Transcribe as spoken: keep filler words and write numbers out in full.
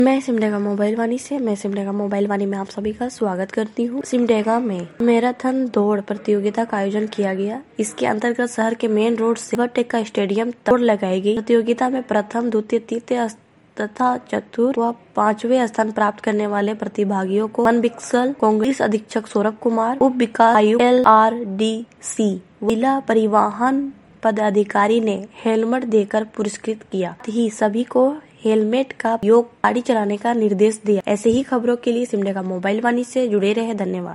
मैं सिमडेगा मोबाइल वाणी से मैं सिमडेगा मोबाइल वाणी में आप सभी का स्वागत करती हूँ। सिमडेगा में मैराथन दौड़ प्रतियोगिता का आयोजन किया गया। इसके अंतर्गत शहर के मेन रोड से टेक्का स्टेडियम दौड़ लगाई गई। प्रतियोगिता में प्रथम, द्वितीय, तृतीय तथा चतुर्थ व पांचवे स्थान प्राप्त करने वाले प्रतिभागियों को वन विकसल कांग्रेस अधीक्षक सौरभ कुमार, उप विकास आयुक्त एल आर डी सी, जिला परिवहन पदाधिकारी ने हेलमेट देकर पुरस्कृत किया। ही सभी को हेलमेट का उपयोग गाड़ी चलाने का निर्देश दिया। ऐसे ही खबरों के लिए सिमडेगा मोबाइल वाणी से जुड़े रहे। धन्यवाद।